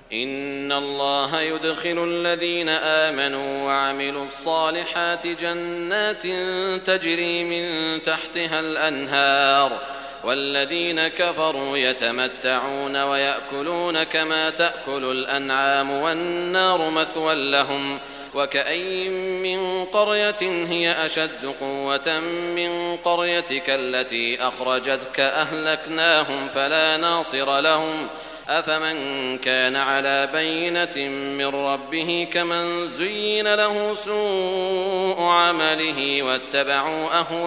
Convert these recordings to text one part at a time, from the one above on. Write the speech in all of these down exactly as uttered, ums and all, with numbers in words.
إن الله يدخل الذين آمنوا وعملوا الصالحات جنات تجري من تحتها الأنهار والذين كفروا يتمتعون ويأكلون كما تأكل الأنعام والنار مثوى لهم وكأين من قرية هي أشد قوة من قريتك التي أخرجتك أهلكناهم فلا ناصر لهم أفمن كان على بينة من ربه كمن زين له سوء عمله واتبعوا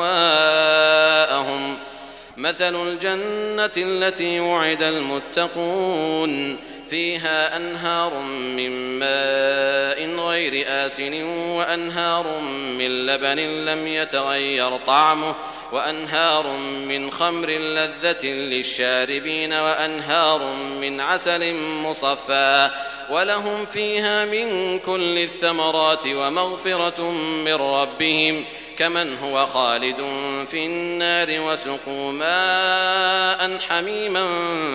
أهواءهم مثل الجنة التي وعد المتقون فيها أنهار من ماء غير آسن وأنهار من لبن لم يتغير طعمه وأنهار من خمر لذة للشاربين وأنهار من عسل مصفى ولهم فيها من كل الثمرات ومغفرة من ربهم كمن هو خالد في النار وسقوا ماء حميما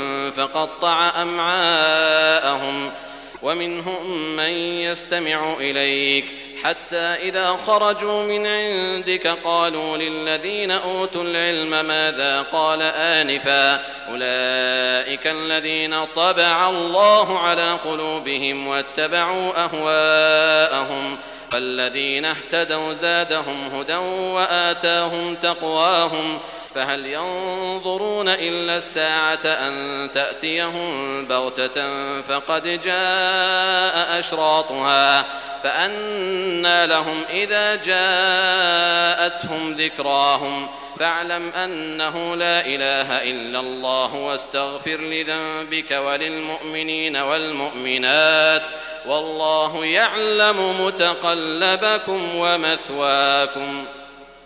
فقطع أمعاءهم ومنهم من يستمع إليك حتى إذا خرجوا من عندك قالوا للذين أوتوا العلم ماذا قال آنفا أولئك الذين طبع الله على قلوبهم واتبعوا أهواءهم فالذين اهتدوا زادهم هدى وآتاهم تقواهم فهل ينظرون إلا الساعة أن تأتيهم بغتة فقد جاء أشراطها فأنى لهم إذا جاءتهم ذكراهم فاعلم أنه لا إله إلا الله واستغفر لذنبك وللمؤمنين والمؤمنات والله يعلم متقلبكم ومثواكم